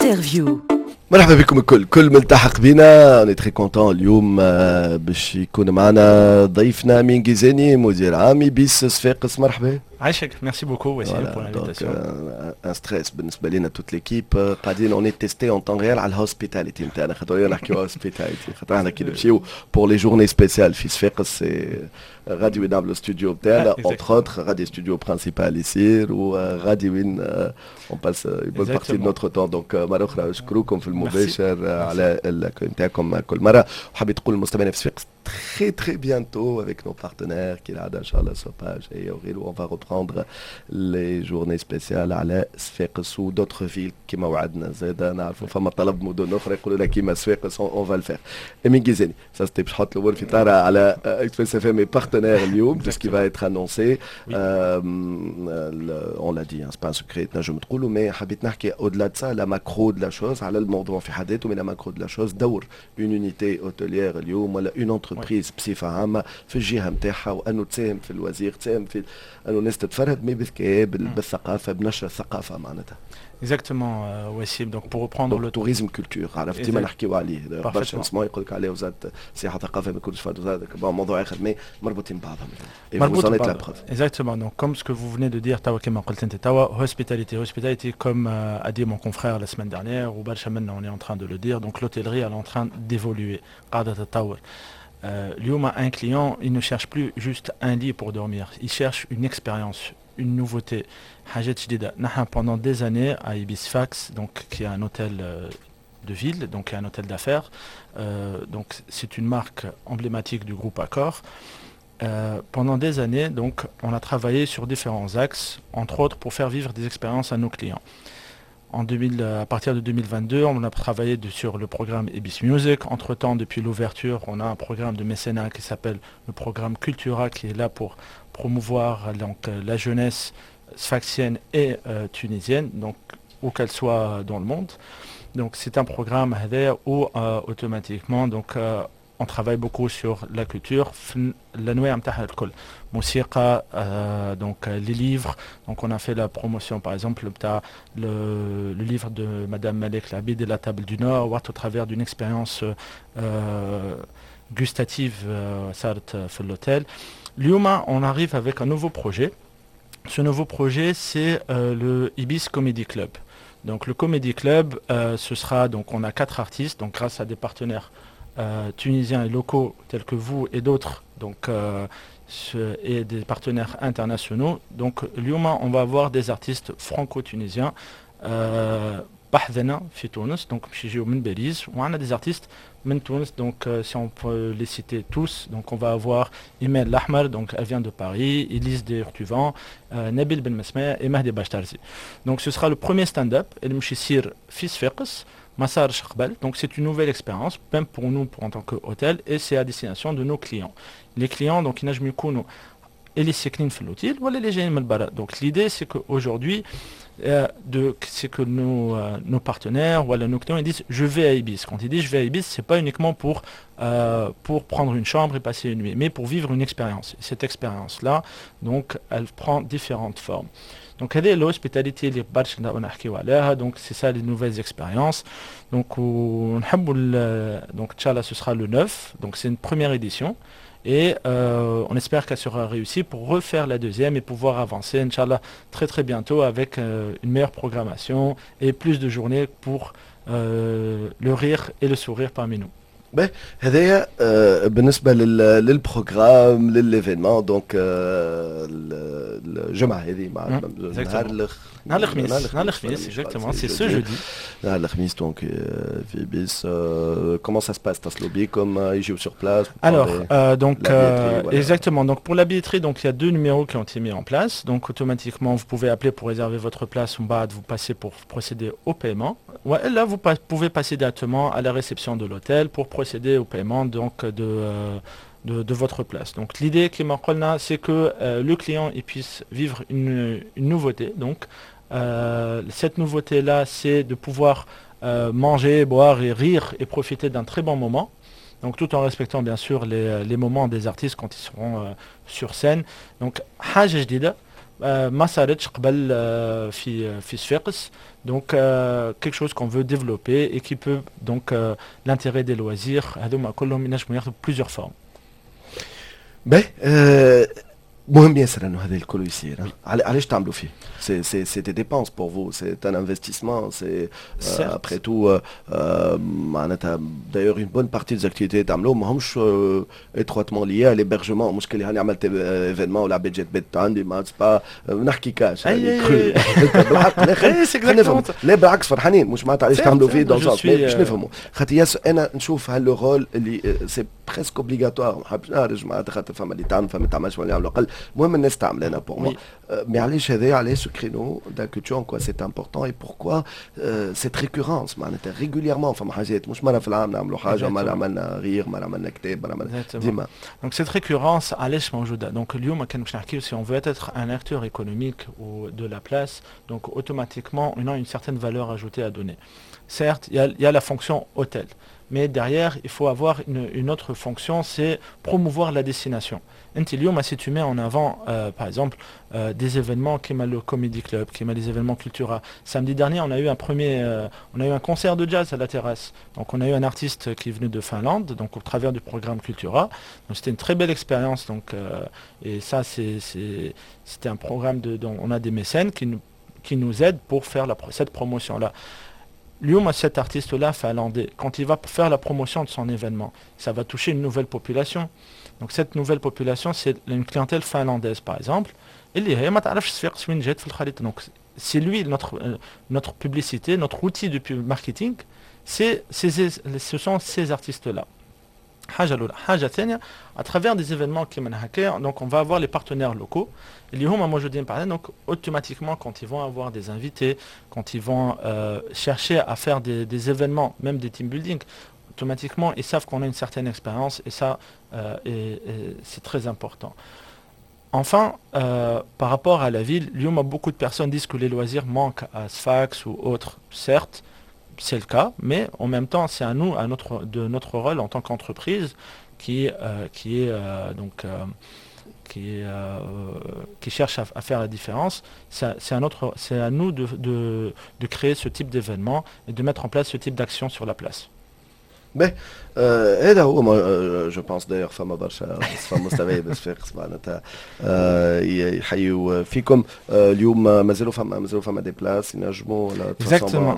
Interview. مرحبا بكم الكل ملتحق بنا. انا تري كونتون اليوم باش يكون معنا ضيفنا امين جيزاني مدير عام ايبيس صفاقس. مرحبا. عايشك. ميرسي بوكو وسيم pour l'invitation. ان ستريس بالنسبه لنا توت ليكيب قاعدين اوني تيستي اون طون ريال على الهوسبيتاليتي نتاعنا خاطر نحكيو هوسبيتاليتي خاطر احنا كي نمشيو بور لي جورني سبيسيال في صفاقس غادي وين نعملوا ستوديو بتاعنا اونتر اوتر غادي ستوديو برينسيبال يصير وغادي وين اون باس يبون بارتي دو نوتر طون. دونك مره اخرى نشكركم في المباشر على الاكل نتاعكم كل مره. وحبيت تقول للمستمعين في صفاقس très bientôt avec nos partenaires qui là d'inchallah Sopage et Aurel où on va reprendre les journées spéciales على صفاقس ou d'autres villes كما وعدنا زاد نعرفوا فما طلب مدن اخرى يقولوا لك كيما صفاقس on va le faire. امين جيزاني ça c'était باش نحط الامور في اطار على اكسبريس اف ام اي بارتنير اليوم de ce qui va être annoncé. On l'a dit c'est pas un secret نجم تقولوا mais حبيت نحكي au-delà de ça la macro de la chose على الموضوع في حد ذاته. من la macro de la chose دور une unité hôtelière اليوم ولا une entreprise بصفة عامة في الجهة نتاعها وأنه تساهم في الوزير تساهم في أنه الناس تتفرد مي بالذكاء بالثقافة بنشر الثقافة معناتها. Exactement, Wassim. Donc pour reprendre le tourisme culture عرفت ديما نحكيو عليه برشا نسمعوا يقول لك عليه وزارة السياحة والثقافة ما يكونش فات موضوع آخر مي مربوطين ببعضهم. مربوطين ببعضهم. Exactement. Donc comme ce que vous venez de dire توا كما قلت أنت توا hospitality comme a dit mon confrère la semaine dernière ou برشا منا on est en train de le dire. Donc l'hôtellerie elle est en train d'évoluer قاعدة تتطور. Un client, il ne cherche plus juste un lit pour dormir, il cherche une expérience, une nouveauté. Pendant des années à Ibis Fax, donc qui est un hôtel de ville, donc un hôtel d'affaires, donc c'est une marque emblématique du groupe Accor. Pendant des années, donc on a travaillé sur différents axes, entre autres pour faire vivre des expériences à nos clients. À partir de 2022, on a travaillé sur le programme Ibis Music. Entre-temps, depuis l'ouverture, on a un programme de mécénat qui s'appelle le programme Cultura, qui est là pour promouvoir donc, la jeunesse sfaxienne et tunisienne, donc où qu'elle soit dans le monde. Donc c'est un programme où automatiquement donc, on travaille beaucoup sur la culture, donc les livres. Donc on a fait la promotion par exemple le livre de Madame Malek Labid et la table du Nord au travers d'une expérience gustative à l'hôtel. L'Yuma, on arrive avec un nouveau projet. Ce nouveau projet c'est le Ibis Comedy Club. Donc le Comedy Club ce sera donc on a 4 artistes donc grâce à des partenaires tunisiens et locaux tels que vous et d'autres donc et des partenaires internationaux. Donc l'Yuma, on va avoir des artistes franco-tunisiens بحذنا في تونس donc يجيو من باريس وعندنا des artistes من تونس donc si on peut les citer tous donc on va avoir Imen Lahmar donc elle vient de Paris, Elise Dertuvant, Nabil Ben Mesma et Mahdi Bachtarzi. Donc ce sera le premier stand-up اللي مش يصير في صفاقس ما صارش قبل. Donc c'est une nouvelle expérience même pour nous en tant que hôtel et c'est à destination de nos clients. Les clients donc ينجموا يكونوا اللي ساكنين في الأوتيل ولا اللي جايين من برا. Donc l'idée c'est qu'aujourd'hui c'est que nos partenaires ou nos clients ils disent je vais à Ibis. Quand ils disent je vais à Ibis, c'est pas uniquement pour prendre une chambre et passer une nuit, mais pour vivre une expérience. Et cette expérience là, donc elle prend différentes formes. Donc l'hospitalité les barch donc c'est ça les nouvelles expériences. Donc donc Inch'Allah ce sera le 9, donc c'est une première édition. Et on espère qu'elle sera réussie pour refaire la deuxième et pouvoir avancer, Inch'Allah, très bientôt avec une meilleure programmation et plus de journées pour le rire et le sourire parmi nous. باهي هذايا بالنسبه للبروغرام لليفينمون دونك الجمعه هذه مع نهار الخميس exactement c'est ce jeudi نهار الخميس دونك في بيس comment ça se passe تصلوا بيكم يجيو sur place. Alors donc exactement donc pour la billetterie donc il y a 2 numéros qui ont été mis en place. Donc automatiquement vous pouvez appeler pour réserver votre place en bas, vous passez pour procéder au paiement. Ouais, là vous pouvez passer directement à la réception de l'hôtel pour procéder au paiement donc de votre place. Donc l'idée qui m'en c'est que le client il puisse vivre une nouveauté. Donc cette nouveauté là c'est de pouvoir manger, boire et rire et profiter d'un très bon moment. Donc tout en respectant bien sûr les moments des artistes quand ils seront sur scène. Donc حاجة جديدة ما صارتش قبل في صفاقس. Donc quelque chose qu'on veut développer et qui peut donc l'intérêt des loisirs هذوما كلهم ينجموا ياخذوا plusieurs formes. باهي مهم ياسر انه هذا الكل يصير. علاش تعملوا فيه؟ C'est des dépenses pour vous, c'est un investissement, c'est après tout معناتها d'ailleurs une bonne partie des activités تعملوهم ماهمش étroitement liées à l'hébergement. مشكل اللي هاني عملت ايفينمون ولعبت جيت بيت عندي ما با نحكي كاش بالحق لا بالعكس فرحانين مش معناتها علاش تعملوا فيه دون سونس باش نفهموا خاطر ياسر انا نشوف هالو رول اللي سي presque obligatoire. ما حبش نهرج معناتها خاطر فما اللي تعمل فما تعملش ولا يعملوا اقل المهم الناس تعمل انا بور موا. Mais علاش هذا علاش créneau de la culture en quoi c'est important et pourquoi cette récurrence معناتها régulièrement فما حاجات مش مرة في العام نعملوا حاجة مرة عملنا غير مرة عملنا كتاب مرة عملنا ديما. Donc cette récurrence علاش موجودة. Donc اليوم كان باش نحكيو si on veut être un acteur économique ou de la place donc automatiquement on a une certaine valeur ajoutée à donner. Certes il y a la fonction hôtel mais derrière il faut avoir une autre fonction, c'est promouvoir la destination. Si tu mets en avant, par exemple, des événements qui m'a le Comedy Club, qui m'a les événements Cultura. Samedi dernier, on a eu un concert de jazz à la terrasse. Donc, on a eu un artiste qui est venu de Finlande, donc au travers du programme Cultura. Donc, c'était une très belle expérience. Donc, et ça, c'était un programme dont on a des mécènes qui nous aident pour faire cette promotion-là. Cet artiste-là, finlandais, quand il va faire la promotion de son événement, ça va toucher une nouvelle population. Donc cette nouvelle population, c'est une clientèle finlandaise, par exemple. Donc c'est lui, notre publicité, notre outil de marketing, ce sont ces artistes-là. À travers des événements qui donc on va avoir les partenaires locaux. Donc automatiquement, quand ils vont avoir des invités, quand ils vont chercher à faire des événements, même des team building, automatiquement ils savent qu'on a une certaine expérience et ça c'est très important. Enfin, par rapport à la ville, beaucoup de personnes disent que les loisirs manquent à Sfax ou autres, certes. C'est le cas, mais en même temps, c'est à nous, de notre rôle en tant qu'entreprise, qui cherche à faire la différence. C'est à nous de créer ce type d'événement et de mettre en place ce type d'action sur la place. هذا هو جو بونس دايوغ فما برشا مستوى بصفاقس معناتها يحيوا فيكم اليوم مازالوا فما دي بلاس ينجموا Exactement.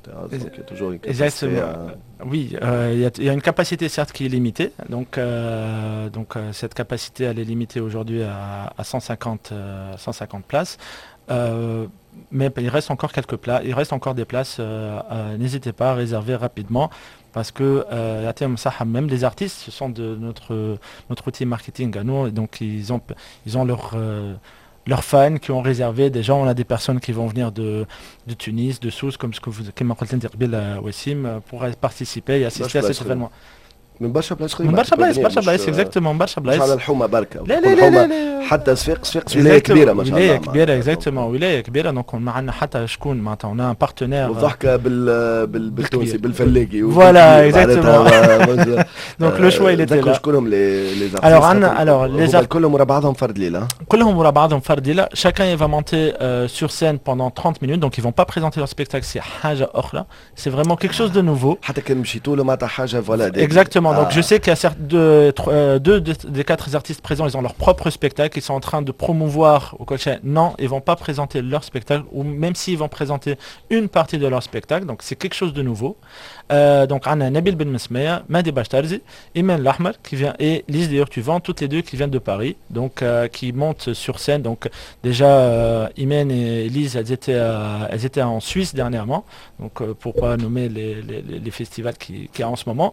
Oui, il y a une capacité certes qui est limitée, donc cette capacité elle est limitée aujourd'hui à 150 places. Mais il reste encore quelques places, il reste encore des places, n'hésitez pas à réserver rapidement parce que même les artistes, ce sont de notre outil marketing à nous, donc ils ont leurs fans qui ont réservé. Déjà on a des personnes qui vont venir de Tunis, de Sousse, comme ce que vous Wassim, pour participer et assister à cet événement. من برشا بلايص برشا بلايص اكزاكتومون برشا بلايص. مش على الحومه بركه. لا حتى صفاقس ولايه كبيره ما شاء الله. ولايه كبيره اكزاكتومون ولايه كبيره. دونك معنا حتى شكون معناتها اون ان بارتنير. والضحكه بالتونسي بالفلاقي. فوالا اكزاكتومون. دونك لو شوا اللي تلا. شكونهم لي زارتيست كلهم ورا بعضهم فرد ليله. كلهم ورا بعضهم فرد ليله. Chacun va monter sur scène pendant 30 minutes. Donc ils vont pas présenter leur spectacle, c'est حاجه اخرى. C'est vraiment quelque chose de nouveau. حتى كان مشيتوا له معناتها حاجه فوالا. Exactement. Donc je sais qu'il y a deux des quatre artistes présents, ils ont leur propre spectacle, ils sont en train de promouvoir au Colchet. Non, ils vont pas présenter leur spectacle, ou même s'ils vont présenter une partie de leur spectacle, donc c'est quelque chose de nouveau. Donc on a Nabil Ben Mesmeya, Mehdi Bachtarzi, Imen Lahmar qui vient, et Lise d'ailleurs tu vends, toutes les deux qui viennent de Paris, donc qui montent sur scène. Donc déjà Imen et Lise elles étaient en Suisse dernièrement, donc pour pas nommer les festivals qu'il y a en ce moment.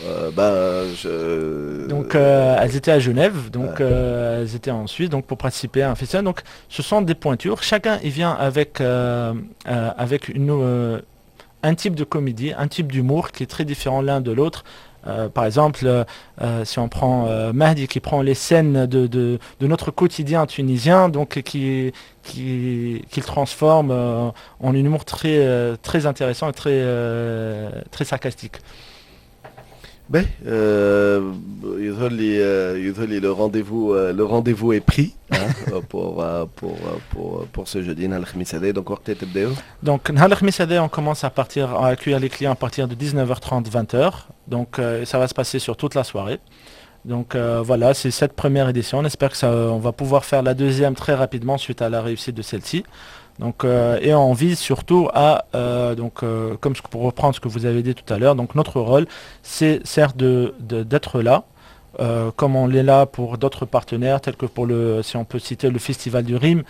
Donc elles étaient à Genève, donc elles étaient en Suisse, donc pour participer à un festival. Donc ce sont des pointures. Chacun il vient avec un type de comédie, un type d'humour qui est très différent l'un de l'autre. Par exemple, si on prend Mahdi qui prend les scènes de notre quotidien tunisien, donc qui transforme en un humour très intéressant et très sarcastique. Ben, يظهر لي le rendez-vous est pris hein, pour ce jeudi نهار الخميس هذا donc وقت تبداو. Donc, نهار الخميس هذا, on commence à accueillir les clients à partir de 19h30, 20h. Donc, ça va se passer sur toute la soirée. Donc voilà, c'est cette première édition. On espère que on va pouvoir faire la deuxième très rapidement suite à la réussite de celle-ci. Donc, et on vise surtout à, pour reprendre ce que vous avez dit tout à l'heure, donc notre rôle, c'est certes d'être là, comme on l'est là pour d'autres partenaires, tels que si on peut citer le Festival du Rime,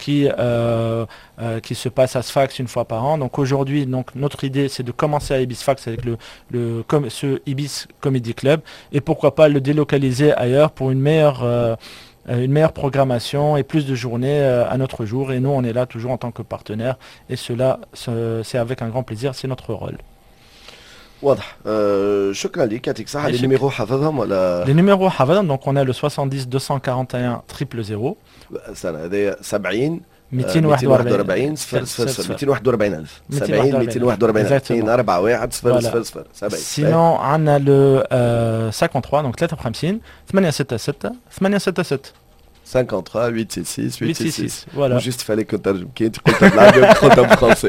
qui se passe à Sfax une fois par an. Donc aujourd'hui, donc, notre idée, c'est de commencer à Ibis Sfax avec ce Ibis Comedy Club, et pourquoi pas le délocaliser ailleurs pour une meilleure programmation et plus de journées à notre jour. Et nous, on est là toujours en tant que partenaire. Et cela, c'est avec un grand plaisir, c'est notre rôle. واضح. شكرا لك يعطيك الصحة. les numéros حافظهم ولا؟ Les numéros حافظهم, donc on a le 70 241 000. السنة هذه 70 241 000 241000 70 241000 241 000 70. Sinon, on a le 53, donc 53 866 866. 53 866 866. Voilà. Juste fallait que tu aies dit en français.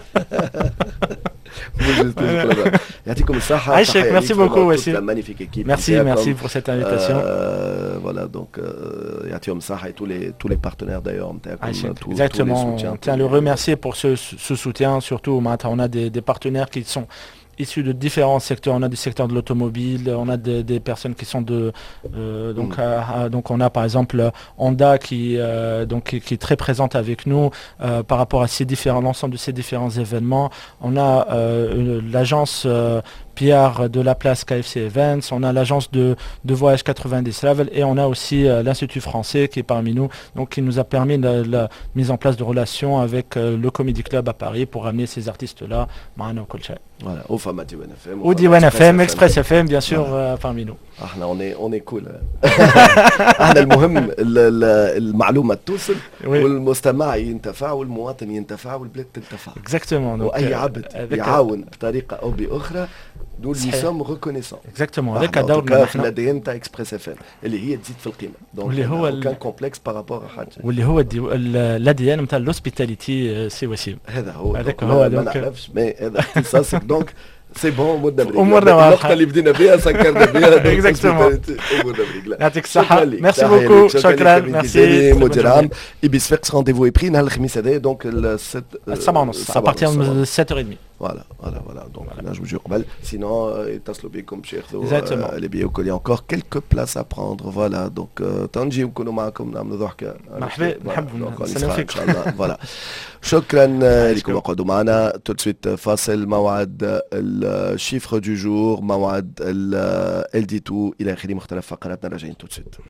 يعطيكم الصحة. عايشك, merci beaucoup Wassim. La magnifique équipe. Merci pour cette invitation. Voilà, donc يعطيهم الصحة et tous les partenaires d'ailleurs. Exactement, on tient à le remercier pour ce soutien, surtout on a des partenaires qui sont issus de différents secteurs. On a des secteurs de l'automobile, on a des personnes qui sont donc on a par exemple Honda qui est très présente avec nous par rapport à l'ensemble de ces différents événements. On a l'agence Pierre de la place KFC Events, on a l'agence de voyage 90 Travel et on a aussi l'Institut français qui est parmi nous, donc qui nous a permis la mise en place de relations avec le Comedy Club à Paris pour amener ces artistes-là. Voilà, au format Diwan FM. Ou Diwan FM, Express FM, bien sûr, parmi nous. On est cool. احنا المهم المعلومة توصل والمستمع ينتفع والمواطن ينتفع والبلاد تنتفع. Exactement. وأي عبد يعاون بطريقة أو بأخرى nous lui sommes reconnaissants. Exactement. avec دورنا في الADN تاع اكسبريس اف ام اللي هي تزيد في القيمة. واللي هو كان كومبلكس بارابور حاجة. واللي هو الADN نتاع l'hospitalité سي وسيم. هذا هو. هذاك هو ما نعرفش مي هذا اختصاصك دونك. سي بون امورنا بريق. النقطة اللي بدينا بها سكرنا بها. اكزاكتومون. امورنا بريق. يعطيك الصحة. ميرسي بوكو. شكرا. ميرسي. مدير Ibis Sfax rendez-vous est pris نهار الخميس هذا donc le 7 à partir de 7h30. Voilà. Donc là je vous jure قبل sinon اتصلوا بكم باش ياخذوا les billets وكل y a encore quelques places à prendre. Voilà donc تنجي ونكونوا معكم نعملوا ضحكة. مرحبا نحبوا نستناو فيكم. Voilà. شكرا لكم اقعدوا معنا. tout de suite فاصل موعد الشيفر du jour موعد ال دي تو الى اخره مختلف فقراتنا راجعين tout de suite.